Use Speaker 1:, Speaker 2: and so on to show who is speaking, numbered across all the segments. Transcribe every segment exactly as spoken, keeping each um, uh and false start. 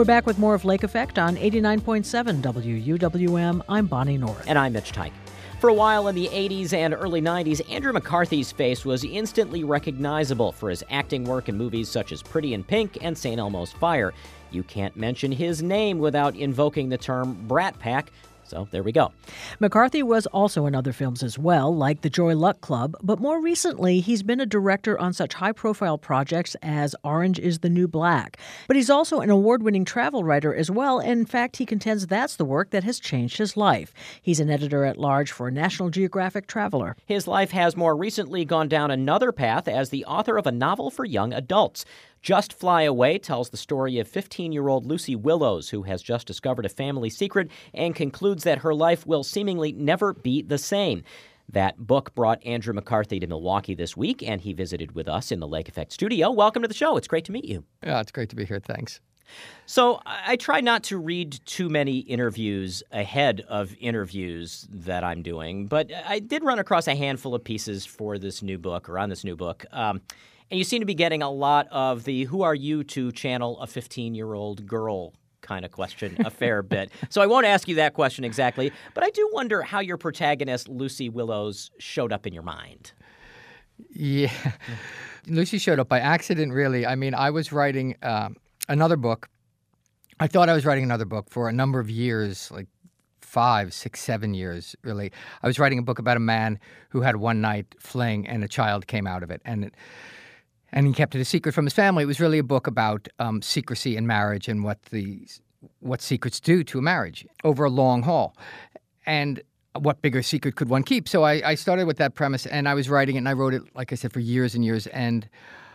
Speaker 1: We're back with more of Lake Effect on eighty-nine point seven W U W M. I'm Bonnie North.
Speaker 2: And I'm Mitch Tyke. For a while in the eighties and early nineties, Andrew McCarthy's face was instantly recognizable for his acting work in movies such as Pretty in Pink and Saint Elmo's Fire. You can't mention his name without invoking the term Brat Pack. So there we go.
Speaker 1: McCarthy was also in other films as well, like The Joy Luck Club, but more recently, he's been a director on such high-profile projects as Orange is the New Black. But he's also an award-winning travel writer as well. In fact, he contends that's the work that has changed his life. He's an editor-at-large for National Geographic Traveler.
Speaker 2: His life has more recently gone down another path as the author of a novel for young adults. Just Fly Away tells the story of fifteen-year-old Lucy Willows, who has just discovered a family secret and concludes that her life will seemingly never be the same. That book brought Andrew McCarthy to Milwaukee this week, and he visited with us in the Lake Effect studio. Welcome to the show. It's great to meet you.
Speaker 3: Yeah, it's great to be here. Thanks.
Speaker 2: So I try not to read too many interviews ahead of interviews that I'm doing, but I did run across a handful of pieces for this new book, or on this new book. Um, And you seem to be getting a lot of the who are you to channel a fifteen-year-old girl kind of question a fair bit. So I won't ask you that question exactly, but I do wonder how your protagonist, Lucy Willows, showed up in your mind.
Speaker 3: Yeah. Lucy showed up by accident, really. I mean, I was writing um, another book. I thought I was writing another book for a number of years, like five, six, seven years, really. I was writing a book about a man who had one night fling and a child came out of it. And it, And he kept it a secret from his family. It was really a book about um, secrecy in marriage and what the what secrets do to a marriage over a long haul. And what bigger secret could one keep? So I, I started with that premise, and I was writing it, and I wrote it, like I said, for years and years, and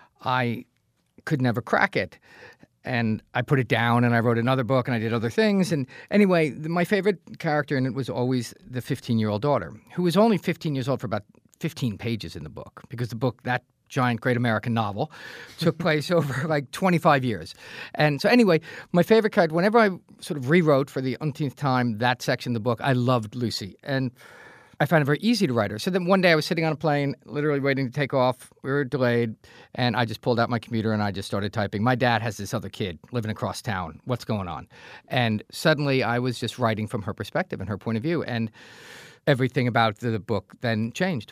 Speaker 3: I could never crack it. And I put it down, and I wrote another book, and I did other things. And anyway, the, my favorite character in it was always the fifteen-year-old daughter, who was only fifteen years old for about fifteen pages in the book, because the book, that giant great American novel, took place over like twenty-five years. And so anyway, my favorite character, whenever I sort of rewrote for the umpteenth time that section of the book, I loved Lucy. And I found it very easy to write her. So then one day I was sitting on a plane, literally waiting to take off. We were delayed, and I just pulled out my computer and I just started typing. My dad has this other kid living across town. What's going on? And suddenly I was just writing from her perspective and her point of view. And everything about the book then changed.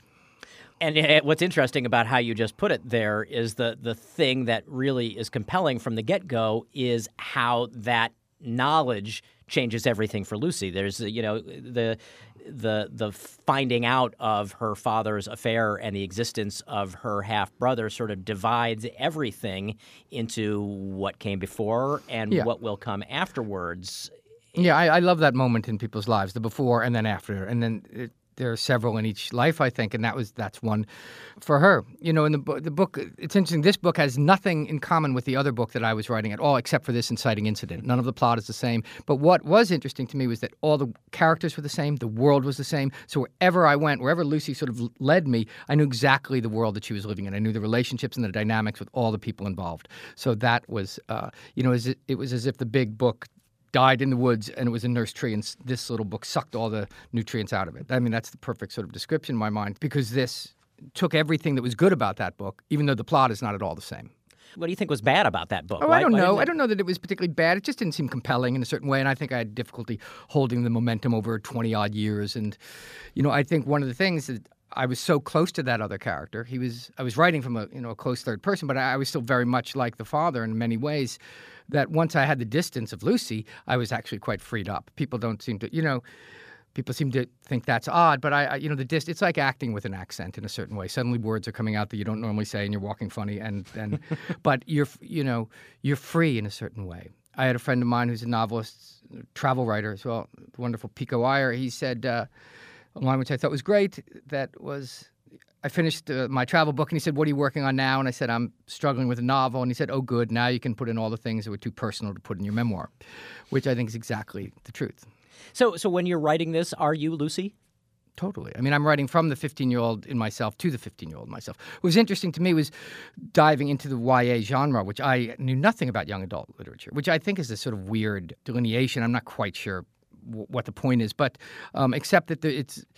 Speaker 2: And what's interesting about how you just put it there is the the thing that really is compelling from the get-go is how that knowledge changes everything for Lucy. There's, you know, the the the finding out of her father's affair and the existence of her half-brother sort of divides everything into what came before and
Speaker 3: yeah.
Speaker 2: what will come afterwards.
Speaker 3: Yeah, I, I love that moment in people's lives, the before and then after, and then it, there are several in each life, I think, and that was that's one for her. You know, in the, bu- the book, it's interesting, this book has nothing in common with the other book that I was writing at all, except for this inciting incident. None of the plot is the same. But what was interesting to me was that all the characters were the same, the world was the same. So wherever I went, wherever Lucy sort of led me, I knew exactly the world that she was living in. I knew the relationships and the dynamics with all the people involved. So that was, uh, you know, it, it was as if the big book died in the woods and it was a nurse tree, and this little book sucked all the nutrients out of it. I mean, that's the perfect sort of description in my mind, because this took everything that was good about that book, even though the plot is not at all the same.
Speaker 2: What do you think was bad about that book?
Speaker 3: Oh,
Speaker 2: why,
Speaker 3: I don't know.
Speaker 2: It...
Speaker 3: I don't know that it was particularly bad. It just didn't seem compelling in a certain way, and I think I had difficulty holding the momentum over twenty-odd years. And, you know, I think one of the things that I was so close to that other character. He was. I was writing from a you know a close third person, but I, I was still very much like the father in many ways. That once I had the distance of Lucy, I was actually quite freed up. People don't seem to, you know, people seem to think that's odd, but I, I you know, the dist. It's like acting with an accent in a certain way. Suddenly, words are coming out that you don't normally say, and you're walking funny, and and, but you're you know you're free in a certain way. I had a friend of mine who's a novelist, travel writer as well, the wonderful Pico Iyer. He said uh, a line which I thought was great. That was. I finished uh, my travel book, and he said, "What are you working on now?" And I said, "I'm struggling with a novel." And he said, "Oh, good. Now you can put in all the things that were too personal to put in your memoir," which I think is exactly the truth.
Speaker 2: So, so when you're writing this, are you Lucy?
Speaker 3: Totally. I mean, I'm writing from the fifteen-year-old in myself to the fifteen-year-old myself. What was interesting to me was diving into the Y A genre, which I knew nothing about young adult literature, which I think is a sort of weird delineation. I'm not quite sure w- what the point is, but um, except that the, it's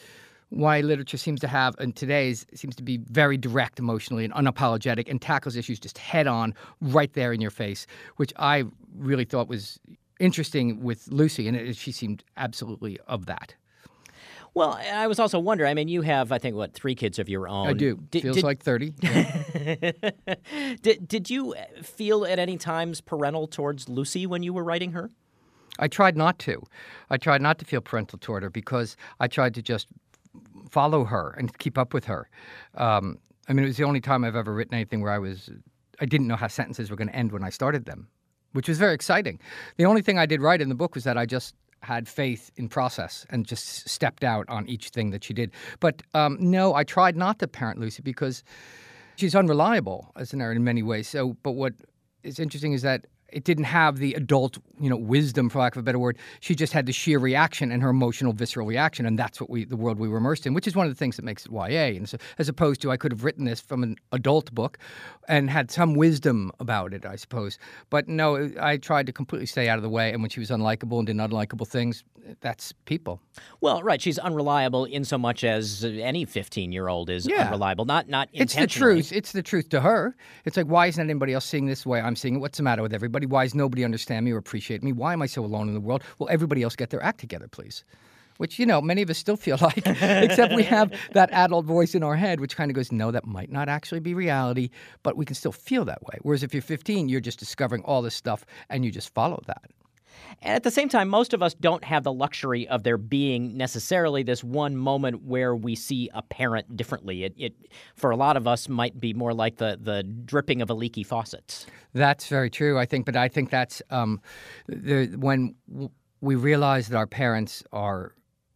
Speaker 3: why literature seems to have, in today's, seems to be very direct emotionally and unapologetic and tackles issues just head on, right there in your face, which I really thought was interesting with Lucy, and it, she seemed absolutely of that.
Speaker 2: Well, I was also wondering, I mean, you have, I think, what, three kids of your own.
Speaker 3: I do.
Speaker 2: Did,
Speaker 3: Feels
Speaker 2: did,
Speaker 3: like thirty. Yeah.
Speaker 2: did, did you feel at any times parental towards Lucy when you were writing her?
Speaker 3: I tried not to. I tried not to feel parental toward her because I tried to just follow her and keep up with her. Um, I mean, it was the only time I've ever written anything where I was, I didn't know how sentences were going to end when I started them, which was very exciting. The only thing I did right in the book was that I just had faith in process and just stepped out on each thing that she did. But um, no, I tried not to parent Lucy because she's unreliable as a narrator in many ways. So, but what is interesting is that it didn't have the adult, you know, wisdom, for lack of a better word. She just had the sheer reaction and her emotional, visceral reaction, and that's what we, the world we were immersed in, which is one of the things that makes it Y A. And so, as opposed to, I could have written this from an adult book and had some wisdom about it, I suppose. But no, I tried to completely stay out of the way. And when she was unlikable and did unlikable things, that's people.
Speaker 2: Well, right. She's unreliable in so much as any fifteen-year-old is
Speaker 3: Yeah.
Speaker 2: unreliable. Not not
Speaker 3: It's the
Speaker 2: intentionally.
Speaker 3: truth. It's the truth to her. It's like, why isn't anybody else seeing this the way I'm seeing it? What's the matter with everybody? Why does nobody understand me or appreciate me? Why am I so alone in the world? Will everybody else get their act together, please? Which, you know, many of us still feel like, except we have that adult voice in our head, which kind of goes, no, that might not actually be reality, but we can still feel that way. Whereas if you're fifteen, you're just discovering all this stuff and you just follow that.
Speaker 2: And at the same time, most of us don't have the luxury of there being necessarily this one moment where we see a parent differently. It, it for a lot of us, might be more like the, the dripping of a leaky faucet.
Speaker 3: That's very true, I think. But I think that's um, the, when w- we realize that our parents are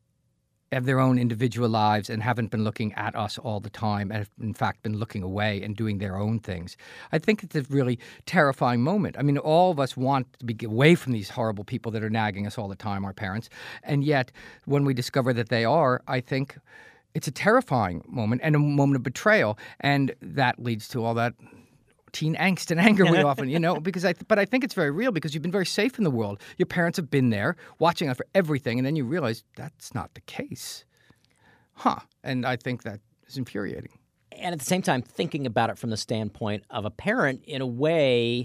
Speaker 3: have their own individual lives and haven't been looking at us all the time and have, in fact, been looking away and doing their own things. I think it's a really terrifying moment. I mean, all of us want to be away from these horrible people that are nagging us all the time, our parents. And yet, when we discover that they are, I think it's a terrifying moment and a moment of betrayal. And that leads to all that teen angst and anger we often, you know, because I, th- but I think it's very real because you've been very safe in the world. Your parents have been there watching out for everything. And then you realize that's not the case. Huh. And I think that is infuriating.
Speaker 2: And at the same time, thinking about it from the standpoint of a parent, in a way,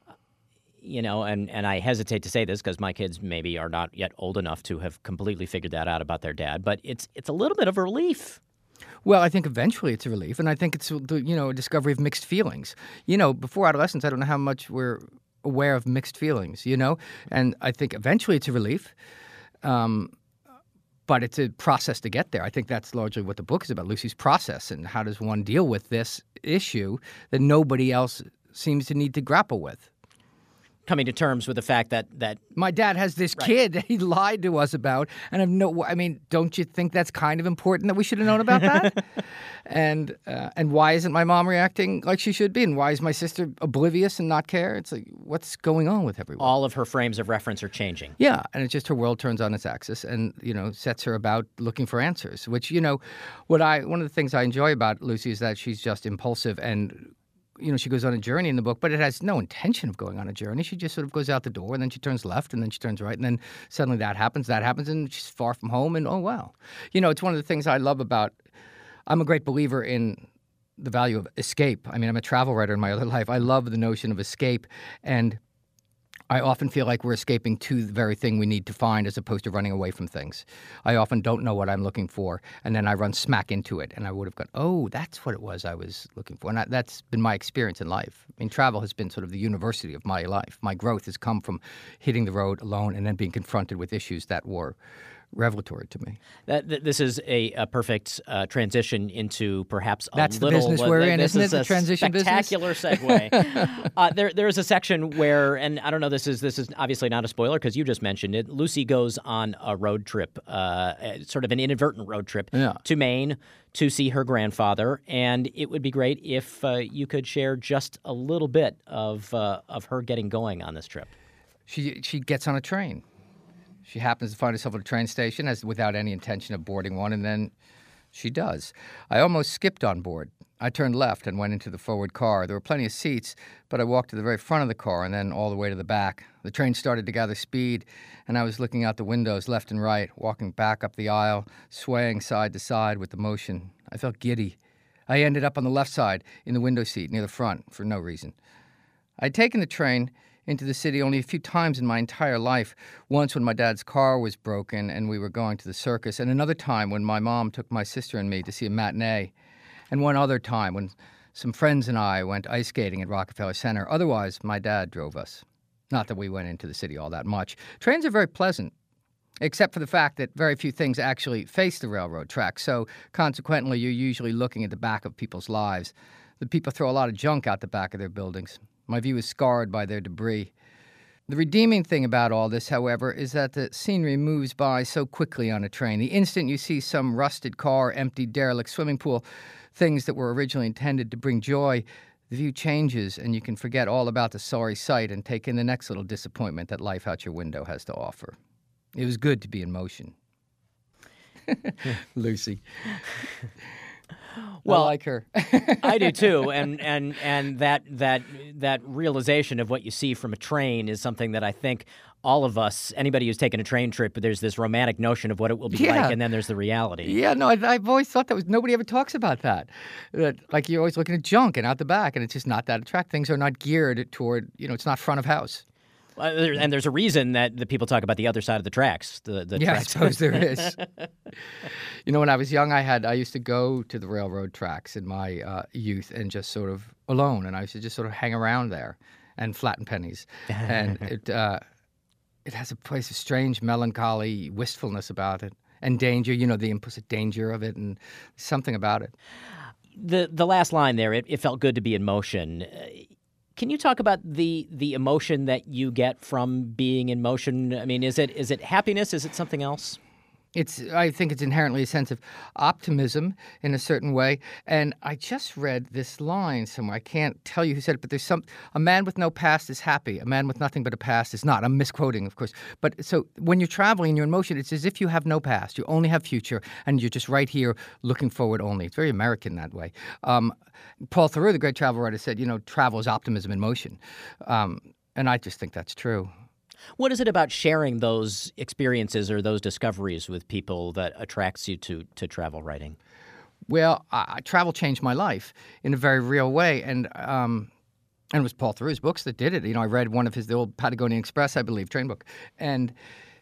Speaker 2: you know, and, and I hesitate to say this because my kids maybe are not yet old enough to have completely figured that out about their dad, but it's it's a little bit of a relief.
Speaker 3: Well, I think eventually it's a relief, and I think it's, you know, a discovery of mixed feelings. You know, before adolescence, I don't know how much we're aware of mixed feelings, you know? And I think eventually it's a relief, um, but it's a process to get there. I think that's largely what the book is about, Lucy's process, and how does one deal with this issue that nobody else seems to need to grapple with.
Speaker 2: Coming to terms with the fact that that
Speaker 3: My dad has this
Speaker 2: Right.
Speaker 3: kid that he lied to us about, and I've no. I mean, don't you think that's kind of important that we should have known about that? and uh, and why isn't my mom reacting like she should be? And why is my sister oblivious and not care? It's like, what's going on with everyone?
Speaker 2: all of her frames of reference are changing.
Speaker 3: Yeah, and it's just her world turns on its axis, and you know, sets her about looking for answers. Which, you know, what I one of the things I enjoy about Lucy is that she's just impulsive and. You know, she goes on a journey in the book, but it has no intention of going on a journey. She just sort of goes out the door, and then she turns left, and then she turns right, and then suddenly that happens, that happens, and she's far from home, and oh, wow. You know, it's one of the things I love about, I'm a great believer in the value of escape. I mean, I'm a travel writer in my other life. I love the notion of escape, and I often feel like we're escaping to the very thing we need to find as opposed to running away from things. I often don't know what I'm looking for, and then I run smack into it, and I would have gone, oh, that's what it was I was looking for. And I, that's been my experience in life. I mean, travel has been sort of the university of my life. My growth has come from hitting the road alone and then being confronted with issues that were revelatory to me.
Speaker 2: That, that this is a, a perfect uh, transition into perhaps a
Speaker 3: That's the
Speaker 2: little.
Speaker 3: business
Speaker 2: uh,
Speaker 3: we're
Speaker 2: th-
Speaker 3: in,
Speaker 2: this
Speaker 3: isn't it?
Speaker 2: is
Speaker 3: The
Speaker 2: a
Speaker 3: transition business?
Speaker 2: spectacular segue. uh, there, there is a section where, and I don't know, this is this is obviously not a spoiler because you just mentioned it. Lucy goes on a road trip, uh, sort of an inadvertent road trip
Speaker 3: Yeah.
Speaker 2: to Maine to see her grandfather, and it would be great if uh, you could share just a little bit of uh, of her getting going on this trip.
Speaker 3: She she gets on a train. She happens to find herself at a train station as without any intention of boarding one, and then She does. I almost skipped on board. I turned left and went into the forward car. There were plenty of seats, but I walked to the very front of the car and then all the way to the back. The train started to gather speed, and I was looking out the windows left and right, walking back up the aisle, swaying side to side with the motion. I felt giddy. I ended up on the left side, in the window seat, near the front, for no reason. I'd taken the train into the city only a few times in my entire life, once when my dad's car was broken and we were going to the circus, and another time when my mom took my sister and me to see a matinee, and one other time when some friends and I went ice skating at Rockefeller Center. Otherwise, my dad drove us. Not that we went into the city all that much. Trains are very pleasant, except for the fact that very few things actually face the railroad tracks, so consequently you're usually looking at the back of people's lives. The people throw a lot of junk out the back of their buildings. My view is scarred by their debris. The redeeming thing about all this, however, is that the scenery moves by so quickly on a train. The instant you see some rusted car, empty derelict swimming pool, things that were originally intended to bring joy, the view changes and you can forget all about the sorry sight and take in the next little disappointment that life out your window has to offer. It was good to be in motion. Lucy.
Speaker 2: Well,
Speaker 3: I like her.
Speaker 2: I do too, and and and that that that realization of what you see from a train is something that I think all of us, anybody who's taken a train trip, there's this romantic notion of what it will be
Speaker 3: Yeah.
Speaker 2: like, and then there's the reality.
Speaker 3: Yeah, no, I, I've always thought that was, nobody ever talks about that. That, like, you're always looking at junk and out the back, and it's just not that attractive. Things are not geared toward, you know, it's not front of house.
Speaker 2: Uh, there- and there's a reason that the people talk about the other side of the tracks. The, the
Speaker 3: Yeah, I
Speaker 2: tracks.
Speaker 3: suppose there is. You know, when I was young, I had I used to go to the railroad tracks in my uh, youth and just sort of alone, and I used to just sort of hang around there and flatten pennies. And it uh, it has a place of strange melancholy, wistfulness about it, and danger. You know, the implicit danger of it, and something about it.
Speaker 2: The the last line there, it, it felt good to be in motion. Uh, Can you talk about the the emotion that you get from being in motion? I mean, is it is it happiness? Is it something else?
Speaker 3: It's, I think it's inherently a sense of optimism in a certain way. And I just read this line somewhere. I can't tell you who said it, but there's some, a man with no past is happy. A man with nothing but a past is not. I'm misquoting, of course. But so when you're traveling and you're in motion, it's as if you have no past. You only have future, and you're just right here looking forward only. It's very American that way. Um, Paul Theroux, the great travel writer, said, you know, travel is optimism in motion. Um, and I just think that's true.
Speaker 2: What is it about sharing those experiences or those discoveries with people that attracts you to to travel writing?
Speaker 3: Well, I, travel changed my life in a very real way, and um, and it was Paul Theroux's books that did it. You know, I read one of his, the old Patagonian Express, I believe, train book, and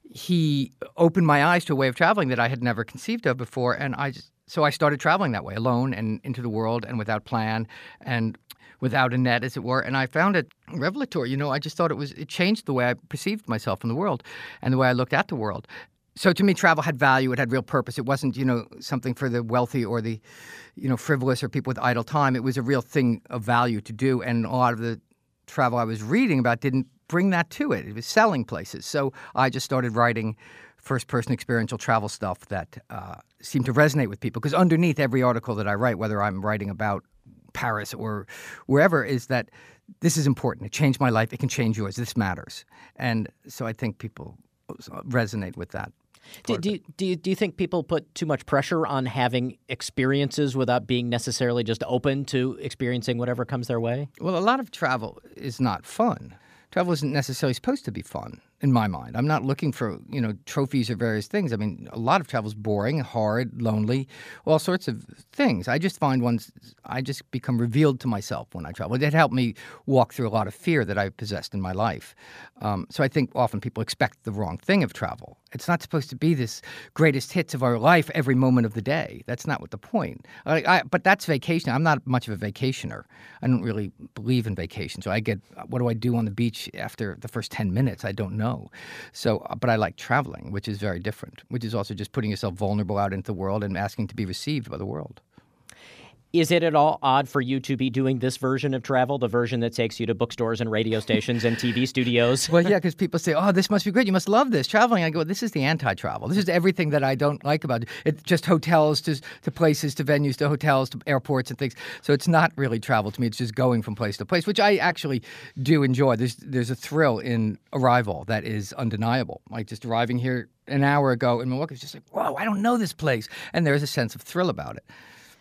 Speaker 3: he opened my eyes to a way of traveling that I had never conceived of before, and I just, so I started traveling that way, alone and into the world, and without plan, and without a net, as it were, and I found it revelatory. You know, I just thought it was, it changed the way I perceived myself in the world and the way I looked at the world. So to me, travel had value. It had real purpose. It wasn't, you know, something for the wealthy or the, you know, frivolous or people with idle time. It was a real thing of value to do, and a lot of the travel I was reading about didn't bring that to it. It was selling places. So I just started writing first-person experiential travel stuff that uh, seemed to resonate with people, because underneath every article that I write, whether I'm writing about Paris or wherever, is that this is important. It changed my life. It can change yours. This matters. And so I think people resonate with that.
Speaker 2: Do, do, you, do, you, do you think people put too much pressure on having experiences without being necessarily just open to experiencing whatever comes their way?
Speaker 3: Well, a lot of travel is not fun. Travel isn't necessarily supposed to be fun, in my mind. I'm not looking for, you know, trophies or various things. I mean, a lot of travel is boring, hard, lonely, all sorts of things. I just find ones, I just become revealed to myself when I travel. It helped me walk through a lot of fear that I possessed in my life. Um, so I think often people expect the wrong thing of travel. It's not supposed to be this greatest hits of our life every moment of the day. That's not what the point. I, I, but that's vacation. I'm not much of a vacationer. I don't really believe in vacation. So I get, what do I do on the beach after the first ten minutes? I don't know. So, but I like traveling, which is very different, which is also just putting yourself vulnerable out into the world and asking to be received by the world.
Speaker 2: Is it at all odd for you to be doing this version of travel, the version that takes you to bookstores and radio stations and T V studios?
Speaker 3: Well, yeah, because people say, oh, this must be great. You must love this. Traveling. I go, this is the anti-travel. This is everything that I don't like about it. It's just hotels to, to places, to venues, to hotels, to airports and things. So it's not really travel to me. It's just going from place to place, which I actually do enjoy. There's, there's a thrill in arrival that is undeniable. Like just arriving here an hour ago in Milwaukee. It's just like, whoa, I don't know this place. And there's a sense of thrill about it.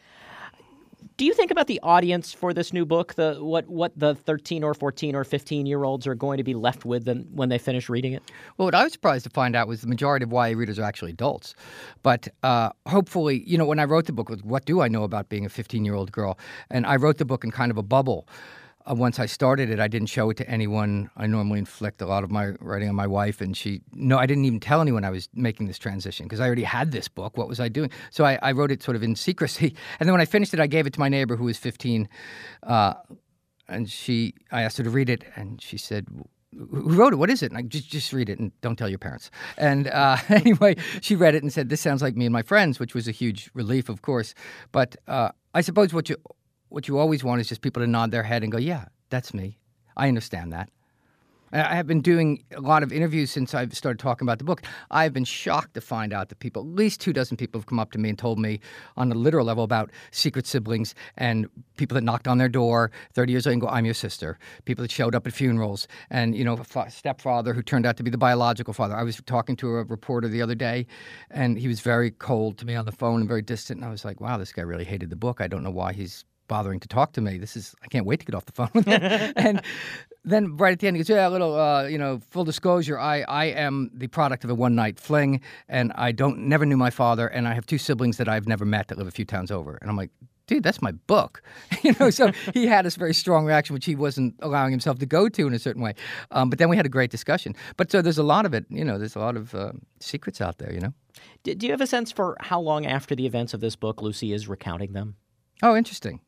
Speaker 2: Do you think about the audience for this new book, the what what the thirteen or fourteen or fifteen-year-olds are going to be left with them when they finish reading it?
Speaker 3: Well, what I was surprised to find out was the majority of Y A readers are actually adults. But uh, hopefully, you know, when I wrote the book, what do I know about being a fifteen-year-old girl? And I wrote the book in kind of a bubble. Uh, once I started it, I didn't show it to anyone. I normally inflict a lot of my writing on my wife, and she, no, I didn't even tell anyone I was making this transition because I already had this book. What was I doing? So I, I wrote it sort of in secrecy. And then when I finished it, I gave it to my neighbor who was fifteen, uh, and she, I asked her to read it, and she said, who wrote it? What is it? And I just, just read it and don't tell your parents. And uh, anyway, she read it and said, this sounds like me and my friends, which was a huge relief, of course. But uh, I suppose what you what you always want is just people to nod their head and go, yeah, that's me. I understand that. I have been doing a lot of interviews since I've started talking about the book. I've been shocked to find out that people, at least two dozen people have come up to me and told me on a literal level about secret siblings and people that knocked on their door thirty years later and go, I'm your sister. People that showed up at funerals and, you know, a fa- stepfather who turned out to be the biological father. I was talking to a reporter the other day and he was very cold to me on the phone and very distant. And I was like, wow, this guy really hated the book. I don't know why he's bothering to talk to me. This is, I can't wait to get off the phone with him. And then right at the end, he goes, yeah, a little, uh, you know, full disclosure, I, I am the product of a one-night fling, and I don't, never knew my father, and I have two siblings that I've never met that live a few towns over. And I'm like, dude, that's my book. you know, so he had this very strong reaction, which he wasn't allowing himself to go to in a certain way. Um, but then we had a great discussion. But so there's a lot of it, you know, there's a lot of uh, secrets out there, you know.
Speaker 2: Do, do you have a sense for how long after the events of this book Lucy is recounting them?
Speaker 3: Oh, interesting.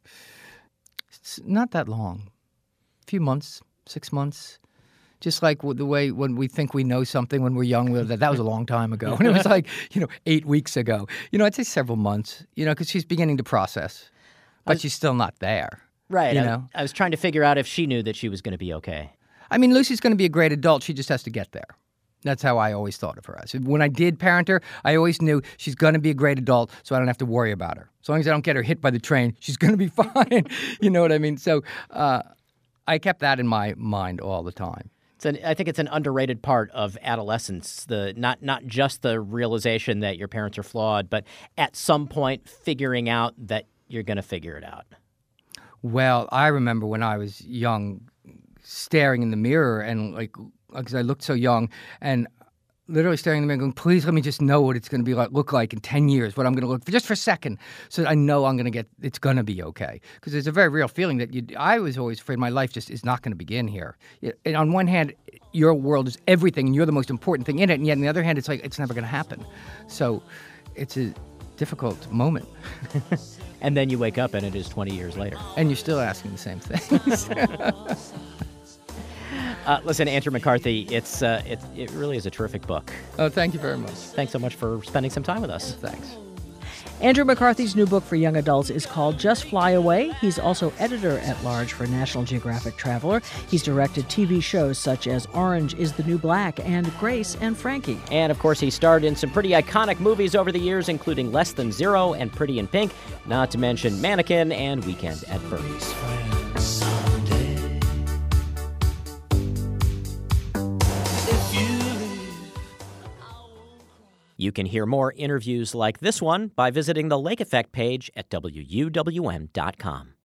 Speaker 3: It's not that long. A few months, six months. Just like the way when we think we know something when we're young, that that was a long time ago. And it was like, you know, eight weeks ago. You know, I'd say several months, you know, because she's beginning to process. But was, she's still not there.
Speaker 2: Right.
Speaker 3: You
Speaker 2: I,
Speaker 3: know?
Speaker 2: I was trying to figure out if she knew that she was going to be okay.
Speaker 3: I mean, Lucy's going to be a great adult. She just has to get there. That's how I always thought of her as. When I did parent her, I always knew she's going to be a great adult, so I don't have to worry about her. As long as I don't get her hit by the train, she's going to be fine. You know what I mean? So uh, I kept that in my mind all the time.
Speaker 2: It's an, I think it's an underrated part of adolescence, the not not just the realization that your parents are flawed, but at some point figuring out that you're going to figure it out.
Speaker 3: Well, I remember when I was young, staring in the mirror and like, because I looked so young, and literally staring in the mirror going, please let me just know what it's going to be like, look like in ten years, what I'm going to look for, just for a second, so that I know I'm going to get, it's going to be okay. Because there's a very real feeling that you, I was always afraid my life just is not going to begin here. And on one hand, your world is everything, and you're the most important thing in it, and yet on the other hand, it's like, it's never going to happen. So it's a difficult moment.
Speaker 2: And then you wake up and it is twenty years later.
Speaker 3: And you're still asking the same things.
Speaker 2: Uh, listen, Andrew McCarthy, it's uh, it, it really is a terrific book.
Speaker 3: Oh, thank you very much.
Speaker 2: Thanks so much for spending some time with us.
Speaker 3: Thanks.
Speaker 1: Andrew McCarthy's new book for young adults is called Just Fly Away. He's also editor-at-large for National Geographic Traveler. He's directed T V shows such as Orange is the New Black and Grace and Frankie.
Speaker 2: And, of course, he starred in some pretty iconic movies over the years, including Less Than Zero and Pretty in Pink, not to mention Mannequin and Weekend at Bernie's. You can hear more interviews like this one by visiting the Lake Effect page at W U W M dot com.